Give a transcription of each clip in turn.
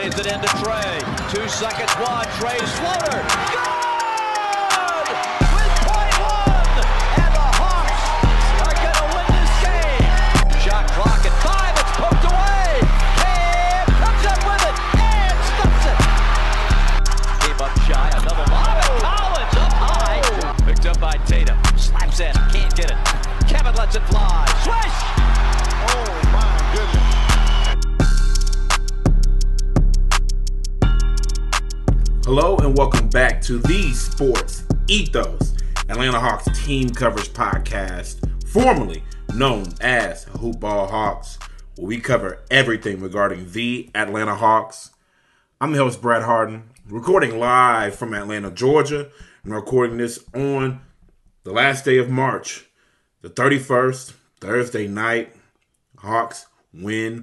Plays it into Trey. 2 seconds, one. Trey's floater. Good! With .1! And the Hawks are going to win this game. Shot clock at 5. It's poked away. Cam comes up with it and stops it. Came up shy. Another lob. Collins up high. Picked up by Tatum. Slaps in. Can't get it. Kevin lets it fly. Swish! Oh, my goodness. Hello and welcome back to the Sports Ethos Atlanta Hawks team coverage podcast, formerly known as Hoop Ball Hawks, where we cover everything regarding the Atlanta Hawks. I'm the host, Brad Harden, recording live from Atlanta, Georgia, and recording this on the last day of March, the 31st, Thursday night. Hawks win.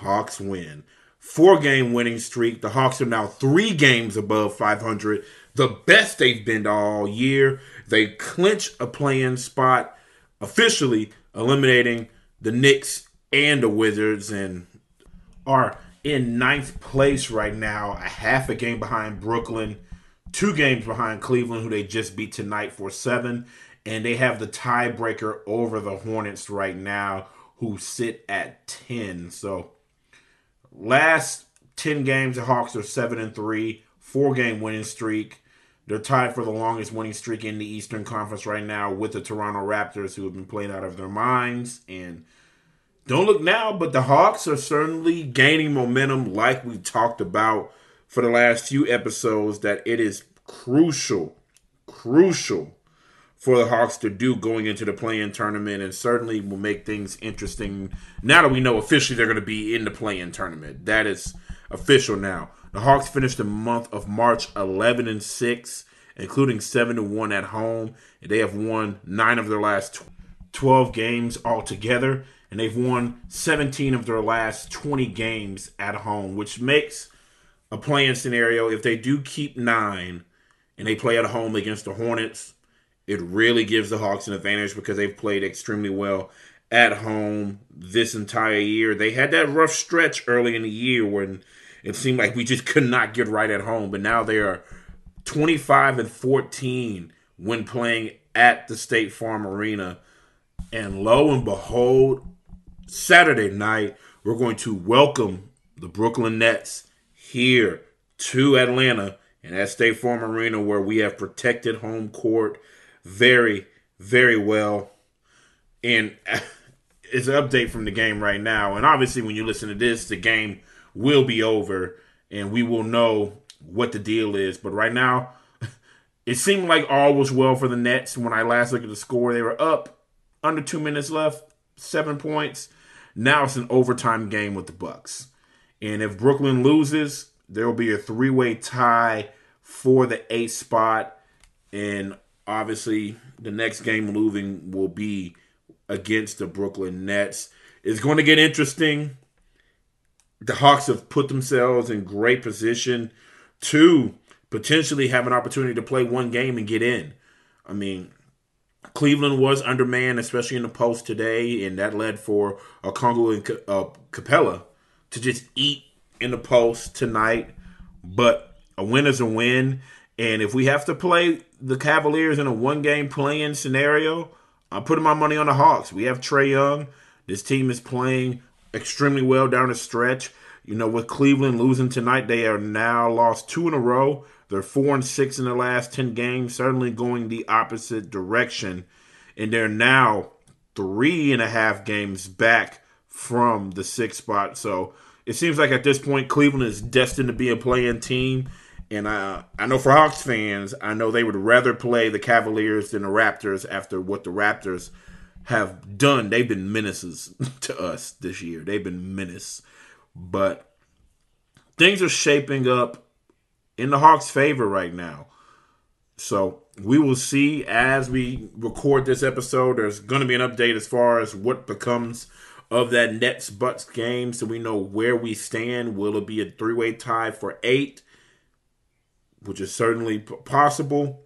4-game winning streak. The Hawks are now 3 games above 500, the best they've been all year. They clinch a play-in spot, officially eliminating the Knicks and the Wizards, and are in 9th place right now, a half a game behind Brooklyn, 2 games behind Cleveland, who they just beat tonight for 7, and they have the tiebreaker over the Hornets right now, who sit at 10. So last 10 games, the Hawks are 7-3, 4-game winning streak. They're tied for the longest winning streak in the Eastern Conference right now with the Toronto Raptors, who have been playing out of their minds. And don't look now, but the Hawks are certainly gaining momentum, like we talked about for the last few episodes, that it is crucial for the Hawks to do going into the play-in tournament, and certainly will make things interesting now that we know officially they're going to be in the play-in tournament. That is official now. The Hawks finished the month of March 11-6, including 7-1 at home, and they have won 9 of their last 12 games altogether, and they've won 17 of their last 20 games at home, which makes a play-in scenario, if they do keep 9 and they play at home against the Hornets, it really gives the Hawks an advantage because they've played extremely well at home this entire year. They had that rough stretch early in the year when it seemed like we just could not get right at home. But now they are 25-14 when playing at the State Farm Arena. And lo and behold, Saturday night, we're going to welcome the Brooklyn Nets here to Atlanta and at State Farm Arena, where we have protected home court very, very well. And it's an update from the game right now. And obviously, when you listen to this, the game will be over and we will know what the deal is. But right now, it seemed like all was well for the Nets. When I last looked at the score, they were up under 2 minutes left, 7 points. Now it's an overtime game with the Bucks. And if Brooklyn loses, there will be a 3-way tie for the 8th spot. And obviously, the next game moving will be against the Brooklyn Nets. It's going to get interesting. The Hawks have put themselves in great position to potentially have an opportunity to play one game and get in. I mean, Cleveland was undermanned, especially in the post today, and that led for Okongwu and Capella to just eat in the post tonight. But a win is a win. And if we have to play the Cavaliers in a one-game play-in scenario, I'm putting my money on the Hawks. We have Trae Young. This team is playing extremely well down the stretch. You know, with Cleveland losing tonight, they are now lost 2 in a row. They're 4-6 in their last 10 games, certainly going the opposite direction. And they're now 3.5 games back from the 6th spot. So it seems like at this point, Cleveland is destined to be a play-in team. And I know for Hawks fans, I know they would rather play the Cavaliers than the Raptors after what the Raptors have done. They've been menaces to us this year. They've been menace. But things are shaping up in the Hawks' favor right now. So we will see as we record this episode. There's going to be an update as far as what becomes of that Nets-Bucks game, so we know where we stand. Will it be a 3-way tie for 8? Which is certainly possible,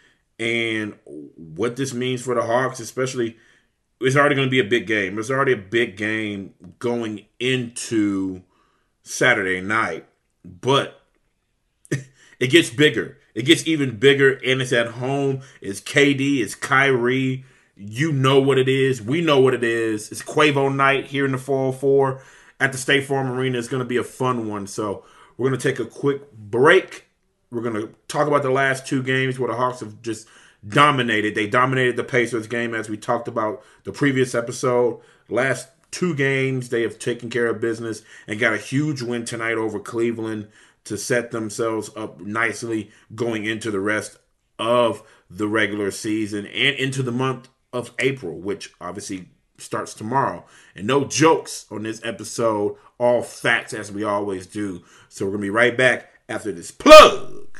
and what this means for the Hawks, especially, it's already going to be a big game. There's already a big game going into Saturday night. but it gets bigger. It gets even bigger, and it's at home. It's KD. It's Kyrie. You know what it is. We know what it is. It's Quavo night here in the 404 at the State Farm Arena. It's going to be a fun one. So we're going to take a quick break. We're going to talk about the last two games where the Hawks have just dominated. They dominated the Pacers game, as we talked about the previous episode. Last two games, they have taken care of business and got a huge win tonight over Cleveland to set themselves up nicely going into the rest of the regular season and into the month of April, which obviously starts tomorrow. And no jokes on this episode, all facts as we always do. So we're going to be right back after this plug.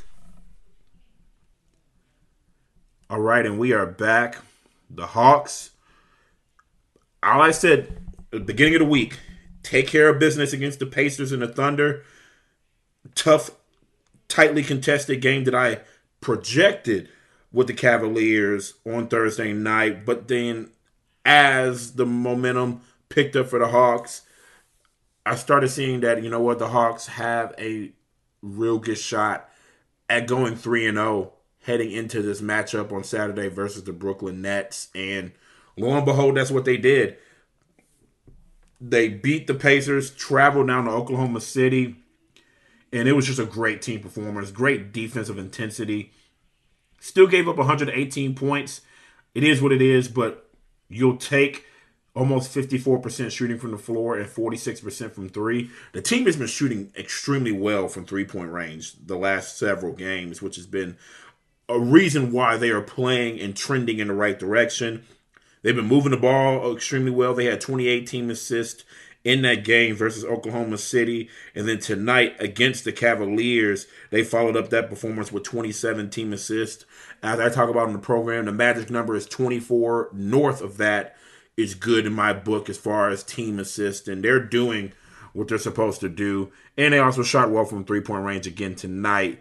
All right, and we are back. The Hawks, all I said at the beginning of the week, take care of business against the Pacers and the Thunder. Tough, tightly contested game that I projected with the Cavaliers on Thursday night. But then as the momentum picked up for the Hawks, I started seeing that, you know what, the Hawks have a real good shot at going 3-0 heading into this matchup on Saturday versus the Brooklyn Nets. And lo and behold, that's what they did. They beat the Pacers, traveled down to Oklahoma City, and it was just a great team performance, great defensive intensity. Still gave up 118 points. It is what it is, but you'll take almost 54% shooting from the floor and 46% from three. The team has been shooting extremely well from three-point range the last several games, which has been a reason why they are playing and trending in the right direction. They've been moving the ball extremely well. They had 28 team assists in that game versus Oklahoma City. And then tonight against the Cavaliers, they followed up that performance with 27 team assists. As I talk about in the program, the magic number is 24. North of that is good in my book as far as team assists. And they're doing what they're supposed to do. And they also shot well from three-point range again tonight.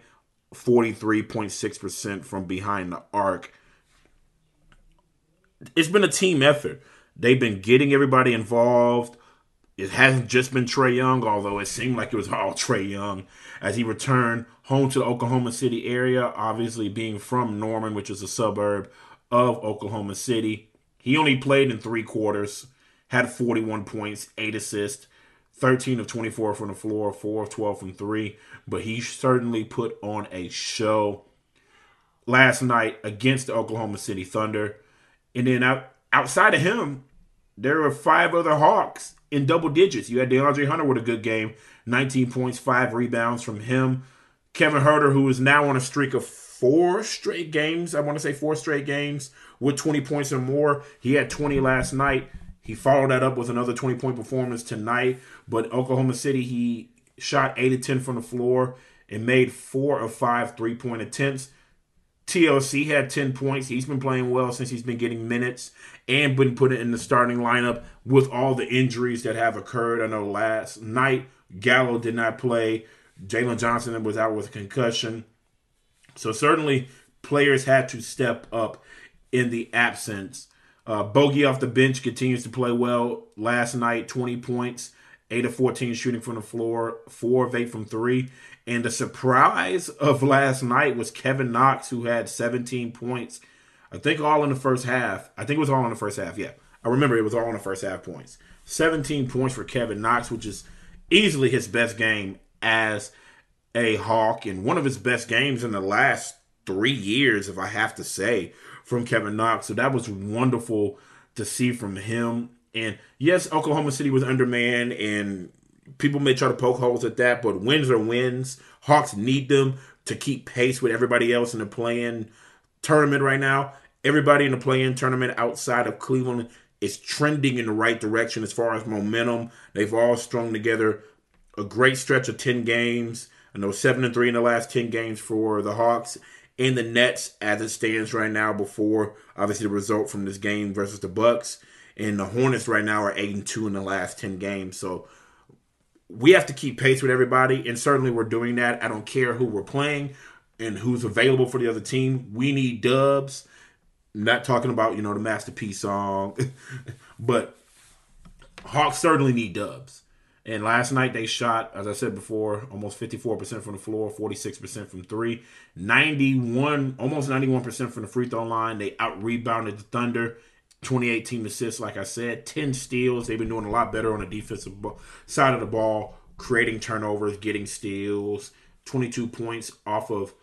43.6% from behind the arc. It's been a team effort. They've been getting everybody involved. It hasn't just been Trae Young, although it seemed like it was all Trae Young as he returned home to the Oklahoma City area, obviously being from Norman, which is a suburb of Oklahoma City. He only played in 3 quarters, had 41 points, 8 assists, 13 of 24 from the floor, 4 of 12 from 3. But he certainly put on a show last night against the Oklahoma City Thunder. And then outside of him, there were 5 other Hawks in double digits. You had DeAndre Hunter with a good game, 19 points, 5 rebounds from him. Kevin Huerter, who is now on a streak of 4 straight games, I want to say 4 straight games, with 20 points or more. He had 20 last night. He followed that up with another 20-point performance tonight. But Oklahoma City, he shot 8 of 10 from the floor and made 4 of 5 3-point attempts. TLC had 10 points. He's been playing well since he's been getting minutes and been put in the starting lineup with all the injuries that have occurred. I know last night Gallo did not play. Jalen Johnson was out with a concussion. So certainly players had to step up in the absence. Bogey off the bench continues to play well. Last night, 20 points, 8 of 14 shooting from the floor, 4 of 8 from 3. And the surprise of last night was Kevin Knox, who had 17 points. I think all in the first half. I think it was all in the first half, yeah. I remember it was all in the first half points. 17 points for Kevin Knox, which is easily his best game as a Hawk and one of his best games in the last 3 years, if I have to say, from Kevin Knox. So that was wonderful to see from him. And yes, Oklahoma City was undermanned, and people may try to poke holes at that, but wins are wins. Hawks need them to keep pace with everybody else in the play-in tournament right now. Everybody in the play-in tournament outside of Cleveland is trending in the right direction as far as momentum. They've all strung together a great stretch of 10 games. I know 7-3 in the last 10 games for the Hawks and the Nets as it stands right now before, obviously, the result from this game versus the Bucks. And the Hornets right now are 8-2 in the last 10 games. So we have to keep pace with everybody, and certainly we're doing that. I don't care who we're playing and who's available for the other team. We need dubs. I'm not talking about, the Master P song, but Hawks certainly need dubs. And last night they shot, as I said before, almost 54% from the floor, 46% from three, 91, almost 91% from the free throw line. They out-rebounded the Thunder, 28 team assists, like I said, 10 steals. They've been doing a lot better on the defensive side of the ball, creating turnovers, getting steals, 22 points off of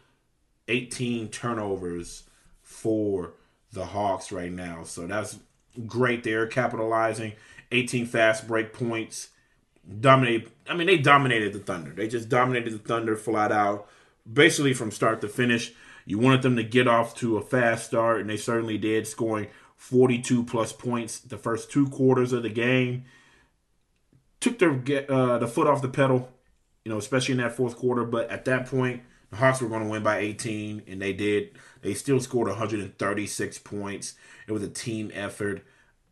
18 turnovers for the Hawks right now. So that's great there, capitalizing. 18 fast break points. They dominated the Thunder. They just dominated the Thunder flat out, basically from start to finish. You wanted them to get off to a fast start, and they certainly did, scoring 42 plus points the first 2 quarters of the game. Took the foot off the pedal, especially in that fourth quarter. But at that point, the Hawks were going to win by 18, and they did. They still scored 136 points. It was a team effort.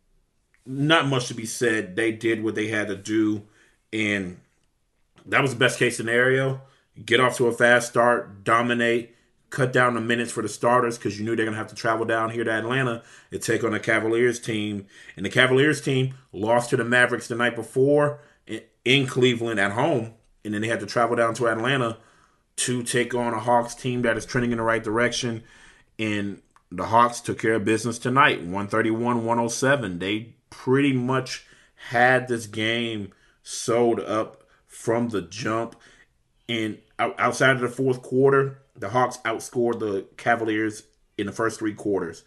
Not much to be said. They did what they had to do. And that was the best case scenario. Get off to a fast start, dominate, cut down the minutes for the starters because you knew they're going to have to travel down here to Atlanta and take on the Cavaliers team. And the Cavaliers team lost to the Mavericks the night before in Cleveland at home. And then they had to travel down to Atlanta to take on a Hawks team that is trending in the right direction. And the Hawks took care of business tonight, 131-107. They pretty much had this game sewed up from the jump. And outside of the fourth quarter, the Hawks outscored the Cavaliers in the first 3 quarters.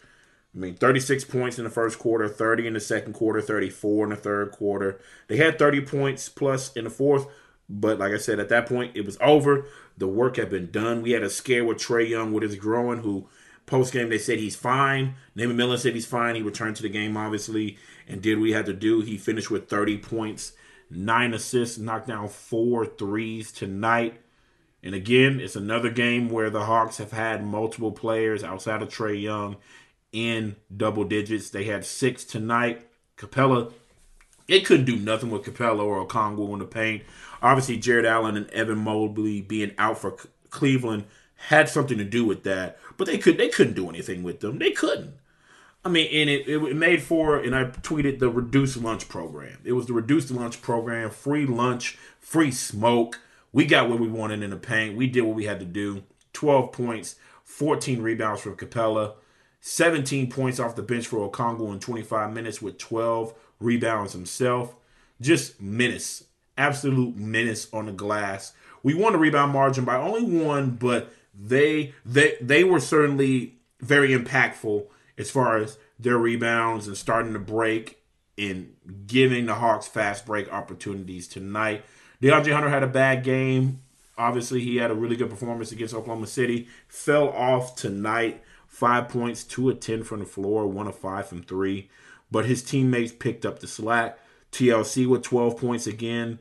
36 points in the first quarter, 30 in the second quarter, 34 in the third quarter. They had 30 points plus in the fourth, but like I said, at that point, it was over. The work had been done. We had a scare with Trae Young with his groin, who post-game they said he's fine. Nate McMillan said he's fine. He returned to the game, obviously, and did what he had to do. He finished with 30 points. 9 assists, knocked down 4 threes tonight. And again, it's another game where the Hawks have had multiple players outside of Trae Young in double digits. They had 6 tonight. Capella, it couldn't do nothing with Capella or Okongwu in the paint. Obviously, Jared Allen and Evan Mobley being out for Cleveland had something to do with that. But they couldn't do anything with them. They couldn't. And it made for, and I tweeted, the reduced lunch program. It was the reduced lunch program, free lunch, free smoke. We got what we wanted in the paint. We did what we had to do. 12 points, 14 rebounds from Capella, 17 points off the bench for Okongwu in 25 minutes with 12 rebounds himself. Just menace, absolute menace on the glass. We won the rebound margin by only 1, but they were certainly very impactful as far as their rebounds and starting to break and giving the Hawks fast break opportunities tonight. DeAndre Hunter had a bad game. Obviously, he had a really good performance against Oklahoma City. Fell off tonight. 5 points, 2 of 10 from the floor, 1 of 5 from 3. But his teammates picked up the slack. TLC with 12 points again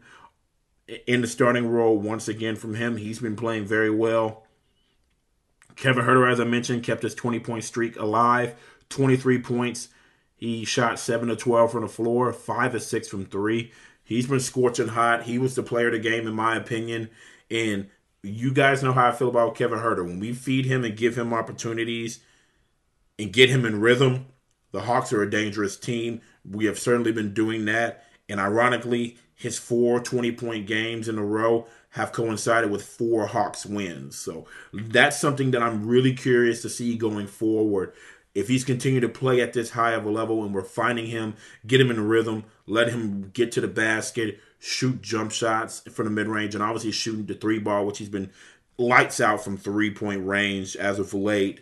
in the starting role once again from him. He's been playing very well. Kevin Huerter, as I mentioned, kept his 20-point streak alive. 23 points. He shot 7 of 12 from the floor, 5 of 6 from 3. He's been scorching hot. He was the player of the game, in my opinion. And you guys know how I feel about Kevin Huerter. When we feed him and give him opportunities and get him in rhythm, the Hawks are a dangerous team. We have certainly been doing that. And ironically, his 4 20-point games in a row have coincided with 4 Hawks wins. So that's something that I'm really curious to see going forward. If he's continued to play at this high of a level and we're finding him, get him in rhythm, let him get to the basket, shoot jump shots from the mid-range, and obviously shooting the 3-ball, which he's been lights out from 3-point range as of late,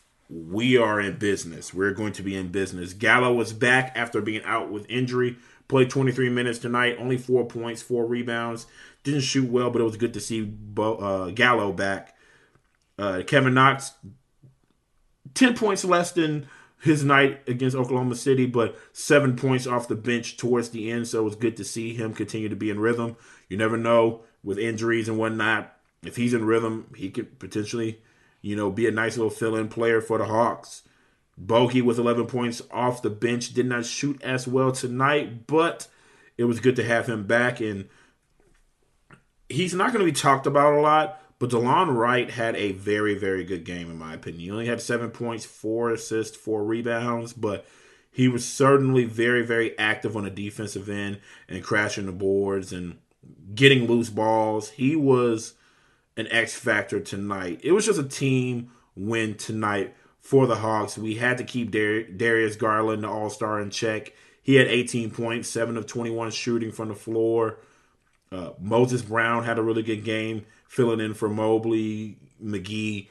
we are in business. We're going to be in business. Gallo was back after being out with injury. Played 23 minutes tonight, only 4 points, 4 rebounds. Didn't shoot well, but it was good to see Gallo back. Kevin Knox, 10 points less than his night against Oklahoma City, but 7 points off the bench towards the end, so it was good to see him continue to be in rhythm. You never know with injuries and whatnot. If he's in rhythm, he could potentially, be a nice little fill-in player for the Hawks. Bogey with 11 points off the bench. Did not shoot as well tonight, but it was good to have him back. And he's not going to be talked about a lot, but DeLon Wright had a very, very good game, in my opinion. He only had 7 points, 4 assists, 4 rebounds, but he was certainly very, very active on the defensive end and crashing the boards. And getting loose balls. He was an X factor tonight. It was just a team win tonight for the Hawks. We had to keep Darius Garland, the All-Star, in check. He had 18 points, 7 of 21 shooting from the floor. Moses Brown had a really good game, filling in for Mobley, McGee,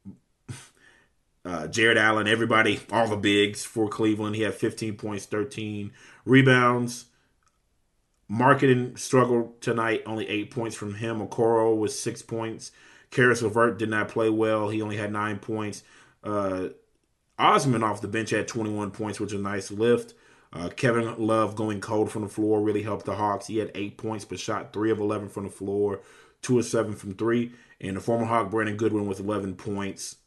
Jared Allen, everybody, all the bigs for Cleveland. He had 15 points, 13 rebounds. Marketing struggled tonight, only 8 points from him. Okoro was 6 points. Karis LeVert did not play well. He only had 9 points. Osman off the bench had 21 points, which was a nice lift. Kevin Love going cold from the floor really helped the Hawks. He had 8 points, but shot 3 of 11 from the floor, 2 of 7 from 3. And the former Hawk, Brandon Goodwin, with 11 points.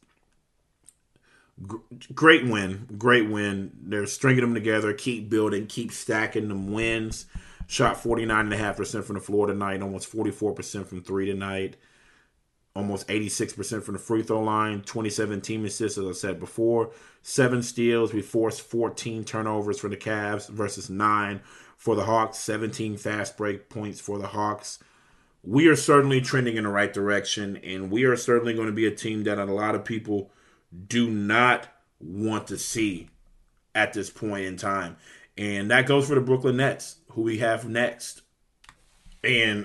Great win. They're stringing them together, keep building, keep stacking them wins. Shot 49.5% from the floor tonight, almost 44% from 3 tonight, almost 86% from the free throw line, 27 team assists, as I said before, 7 steals. We forced 14 turnovers for the Cavs versus 9 for the Hawks, 17 fast break points for the Hawks. We are certainly trending in the right direction, and we are certainly going to be a team that a lot of people do not want to see at this point in time. And that goes for the Brooklyn Nets, who we have next. And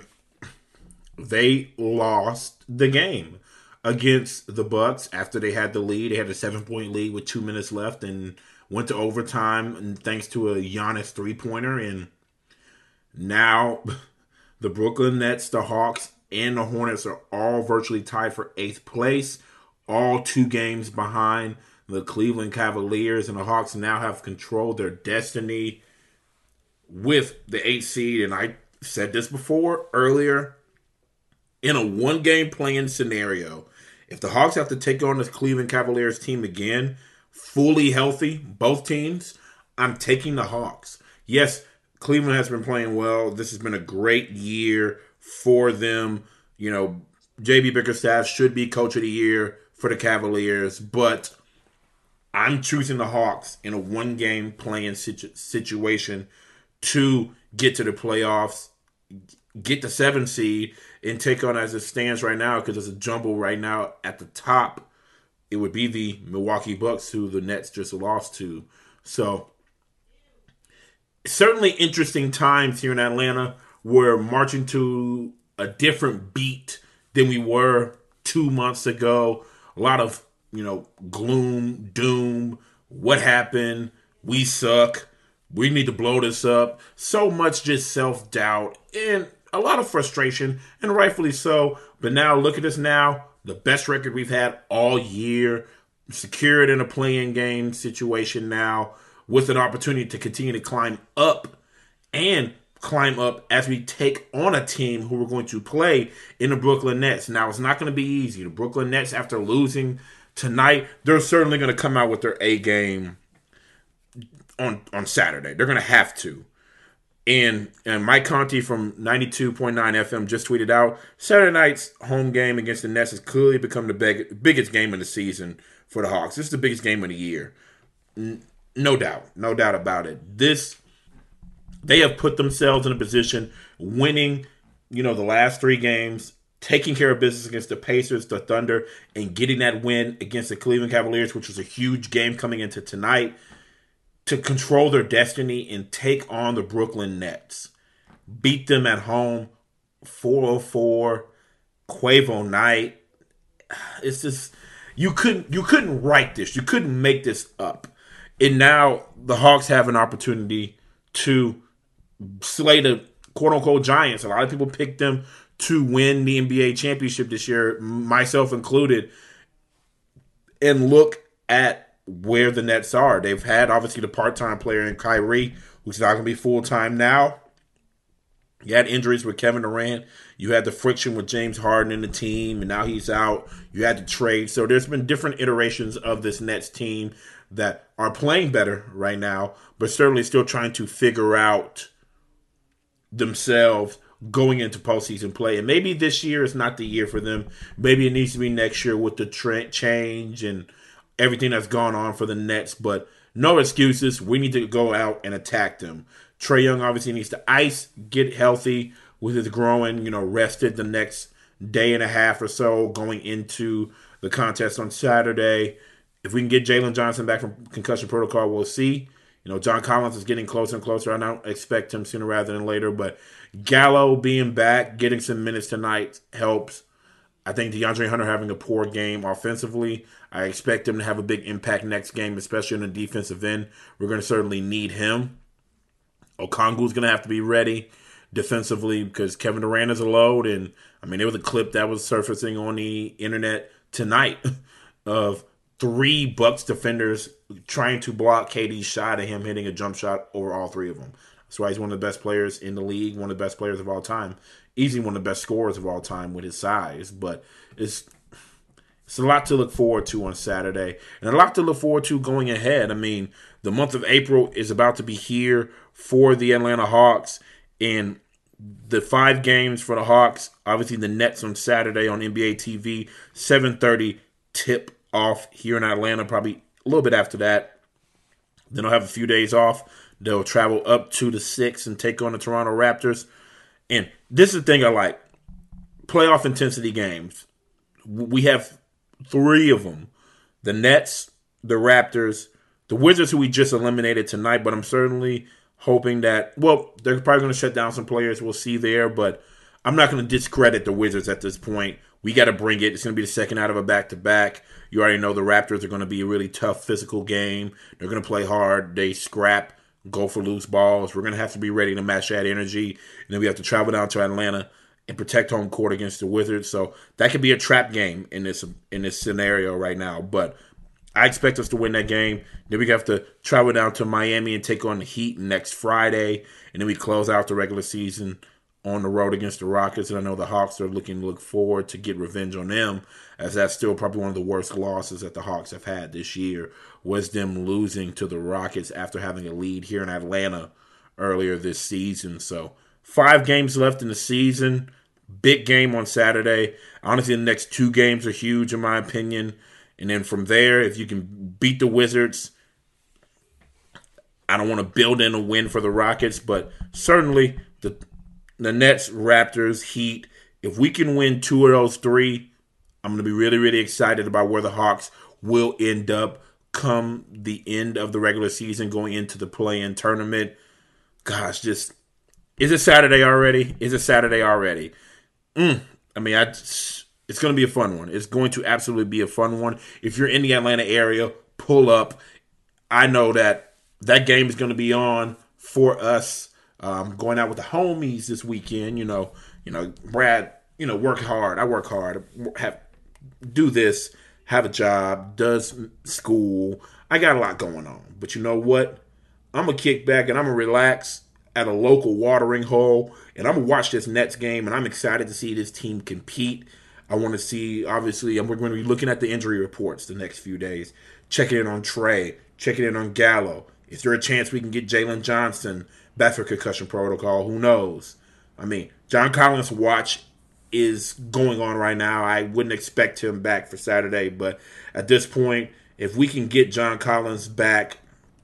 they lost the game against the Bucks after they had the lead. They had a 7-point lead with 2 minutes left and went to overtime, and thanks to a Giannis three-pointer. And now the Brooklyn Nets, the Hawks, and the Hornets are all virtually tied for 8th place, all 2 games behind the Cleveland Cavaliers, and the Hawks now have controlled their destiny with the 8th seed. And I said this before earlier, in a one-game play-in scenario, if the Hawks have to take on this Cleveland Cavaliers team again, fully healthy, both teams, I'm taking the Hawks. Yes, Cleveland has been playing well. This has been a great year for them. You know, J.B. Bickerstaff should be coach of the year for the Cavaliers, but I'm choosing the Hawks in a one-game play-in situation to get to the playoffs, get the 7th seed, and take on, as it stands right now, because there's a jumble right now at the top, it would be the Milwaukee Bucks, who the Nets just lost to. So, certainly interesting times here in Atlanta. We're marching to a different beat than we were 2 months ago. A lot of, gloom, doom, what happened, we suck, we need to blow this up. So much just self-doubt and a lot of frustration, and rightfully so. But now, look at us now, the best record we've had all year, secured in a play-in game situation now, with an opportunity to continue to climb up as we take on a team who we're going to play in the Brooklyn Nets. Now, it's not going to be easy. The Brooklyn Nets, after losing tonight, they're certainly going to come out with their A game on Saturday. They're going to have to. And Mike Conti from 92.9 FM just tweeted out, Saturday night's home game against the Nets has clearly become the biggest game of the season for the Hawks. This is the biggest game of the year. No doubt about it. They have put themselves in a position, winning, the last 3 games, taking care of business against the Pacers, the Thunder, and getting that win against the Cleveland Cavaliers, which was a huge game coming into tonight, to control their destiny and take on the Brooklyn Nets. Beat them at home, 404, Quavo night. It's just, you couldn't write this. You couldn't make this up. And now the Hawks have an opportunity to slay the quote-unquote Giants. A lot of people picked them to win the NBA championship this year, myself included. And look at where the Nets are. They've had, obviously, the part-time player in Kyrie, who's not going to be full-time now. You had injuries with Kevin Durant. You had the friction with James Harden in the team, and now he's out. You had to trade. So there's been different iterations of this Nets team that are playing better right now, but certainly still trying to figure out themselves going into postseason play. And maybe this year is not the year for them. Maybe it needs to be next year with the trend change and everything that's gone on for the Nets. But no excuses. We need to go out and attack them. Trae Young obviously needs to get healthy. with his groin, rested the next day and a half or so going into the contest on Saturday. If we can get Jalen Johnson back from concussion protocol, we'll see. John Collins is getting closer and closer. I don't expect him sooner rather than later, but Gallo being back, getting some minutes tonight helps. I think DeAndre Hunter having a poor game offensively. I expect him to have a big impact next game, especially on the defensive end. We're going to certainly need him. Okongwu's going to have to be ready defensively because Kevin Durant is a load. And, there was a clip that was surfacing on the internet tonight of 3 Bucks defenders trying to block KD's shot and him hitting a jump shot over all 3 of them. That's why he's one of the best players in the league, one of the best players of all time. Easily one of the best scorers of all time with his size. But it's a lot to look forward to on Saturday. And a lot to look forward to going ahead. The month of April is about to be here for the Atlanta Hawks. And the 5 games for the Hawks, obviously the Nets on Saturday on NBA TV, 7:30 tip off here in Atlanta, probably a little bit after that. Then they'll have a few days off. They'll travel up to the 6 and take on the Toronto Raptors. And this is the thing I like. Playoff intensity games. We have 3 of them. The Nets, the Raptors, the Wizards, who we just eliminated tonight, but I'm certainly hoping that, they're probably going to shut down some players. We'll see there, but I'm not going to discredit the Wizards at this point. We got to bring it. It's going to be the second out of a back-to-back. You already know the Raptors are going to be a really tough physical game. They're going to play hard. They scrap, go for loose balls. We're going to have to be ready to match that energy. And then we have to travel down to Atlanta and protect home court against the Wizards. So that could be a trap game in this scenario right now. But I expect us to win that game. Then we have to travel down to Miami and take on the Heat next Friday. And then we close out the regular season on the road against the Rockets. And I know the Hawks are looking to look forward to get revenge on them, as that's still probably one of the worst losses that the Hawks have had this year, was them losing to the Rockets after having a lead here in Atlanta earlier this season. So 5 games left in the season. Big game on Saturday. Honestly, the next 2 games are huge in my opinion. And then from there, if you can beat the Wizards, I don't want to build in a win for the Rockets, but certainly the Nets, Raptors, Heat, if we can win 2 of those 3, I'm going to be really, really excited about where the Hawks will end up come the end of the regular season, going into the play-in tournament. Gosh, is it Saturday already? It's going to be a fun one. It's going to absolutely be a fun one. If you're in the Atlanta area, pull up. I know that game is going to be on for us. Going out with the homies this weekend. Brad, work hard. I work hard. Do this. Have a job. Does school. I got a lot going on. But you know what? I'm going to kick back and I'm going to relax at a local watering hole. And I'm going to watch this Nets game. And I'm excited to see this team compete. I want to see, obviously, we're going to be looking at the injury reports the next few days. Checking in on Trey. Checking in on Gallo. Is there a chance we can get Jalen Johnson back for concussion protocol? Who knows? John Collins' watch is going on right now. I wouldn't expect him back for Saturday, but at this point, if we can get John Collins back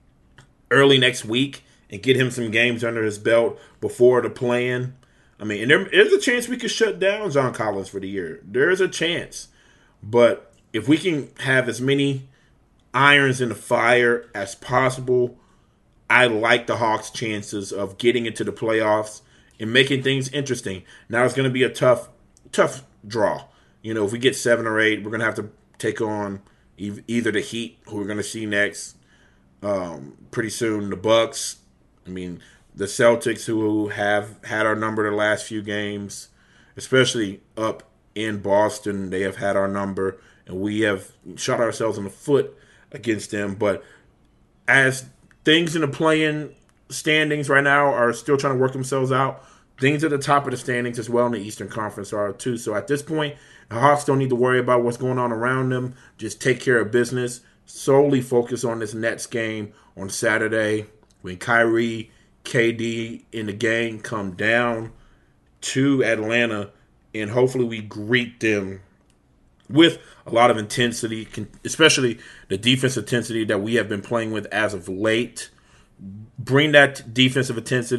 early next week and get him some games under his belt before the play-in, and there's a chance we could shut down John Collins for the year. There's a chance. But if we can have as many irons in the fire as possible, I like the Hawks' chances of getting into the playoffs and making things interesting. Now it's going to be a tough draw. If we get 7 or 8, we're going to have to take on either the Heat, who we're going to see next pretty soon, the Bucks. The Celtics, who have had our number the last few games, especially up in Boston, they have had our number, and we have shot ourselves in the foot against them. But as things in the play-in standings right now are still trying to work themselves out, things at the top of the standings as well in the Eastern Conference are too. So at this point, the Hawks don't need to worry about what's going on around them. Just take care of business. Solely focus on this Nets game on Saturday when Kyrie, KD, and the gang come down to Atlanta, and hopefully we greet them with a lot of intensity, especially the defense intensity that we have been playing with as of late. Bring that defensive intensity,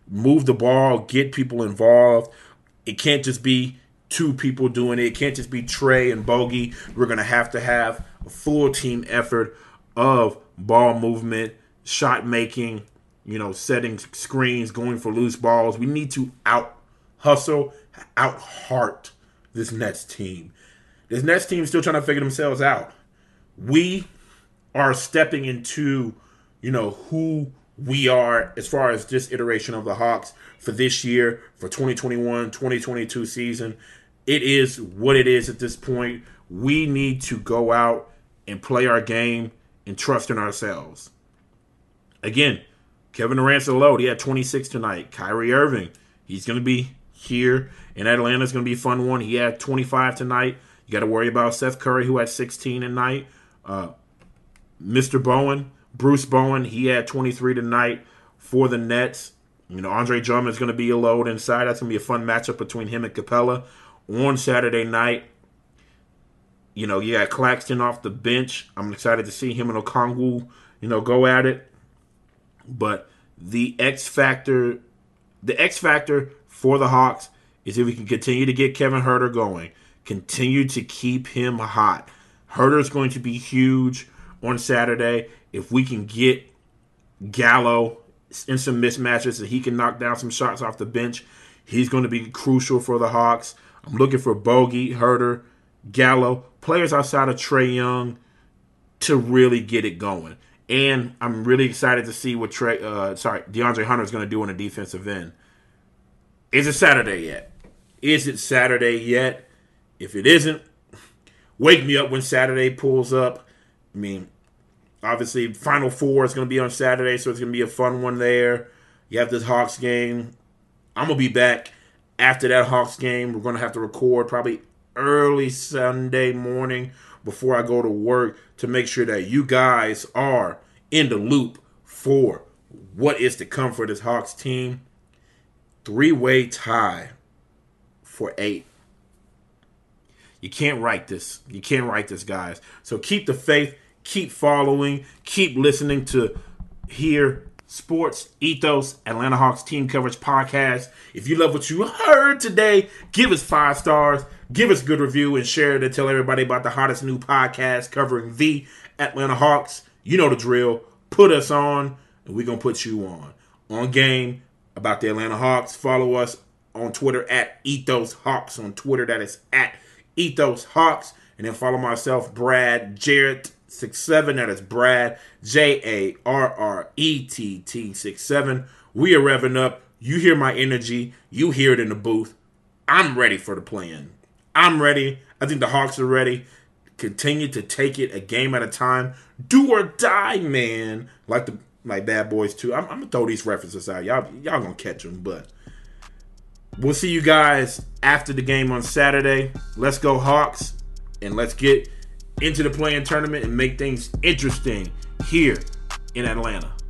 move the ball, get people involved. It can't just be two people doing it. It can't just be Trey and Bogey. We're going to have a full team effort of ball movement, shot making, setting screens, going for loose balls. We need to out-hustle, out-heart this Nets team. This Nets team is still trying to figure themselves out. We are stepping into, who we are as far as this iteration of the Hawks for this year, for 2021-2022 season. It is what it is at this point. We need to go out and play our game and trust in ourselves. Again, Kevin Durant's a load. He had 26 tonight. Kyrie Irving, he's going to be here in Atlanta. It's going to be a fun one. He had 25 tonight. You got to worry about Seth Curry, who had 16 tonight. Mr. Bowen, Bruce Bowen, he had 23 tonight for the Nets. Andre Drummond is going to be a load inside. That's going to be a fun matchup between him and Capella on Saturday night. You got Claxton off the bench. I'm excited to see him and Okongwu, go at it. But the X factor for the Hawks is if we can continue to get Kevin Huerter going, continue to keep him hot. Huerter's going to be huge on Saturday. If we can get Gallo in some mismatches and he can knock down some shots off the bench, he's going to be crucial for the Hawks. I'm looking for Bogey, Huerter, Gallo, players outside of Trae Young to really get it going. And I'm really excited to see what DeAndre Hunter is going to do on the defensive end. Is it Saturday yet? If it isn't, wake me up when Saturday pulls up. Obviously, Final Four is going to be on Saturday, so it's going to be a fun one there. You have this Hawks game. I'm going to be back after that Hawks game. We're going to have to record probably early Sunday morning before I go to work to make sure that you guys are in the loop for what is to come for this Hawks team. 3-way tie for 8. You can't write this. You can't write this, guys. So keep the faith. Keep following. Keep listening to Here Sports Ethos, Atlanta Hawks Team Coverage Podcast. If you love what you heard today, give us 5 stars. Give us a good review and share it and tell everybody about the hottest new podcast covering the Atlanta Hawks. You know the drill. Put us on, and we're going to put you on. On game about the Atlanta Hawks. Follow us on Twitter at Ethos Hawks. On Twitter, that is at Ethos Hawks. And then follow myself, Brad Jarrett 67. That is Brad JARRETT 67. We are revving up. You hear my energy. You hear it in the booth. I'm ready for the play-in. I'm ready. I think the Hawks are ready. Continue to take it a game at a time. Do or die, man. Like Bad Boys 2. I'm going to throw these references out. Y'all going to catch them. But we'll see you guys after the game on Saturday. Let's go Hawks. And let's get into the play-in tournament and make things interesting here in Atlanta.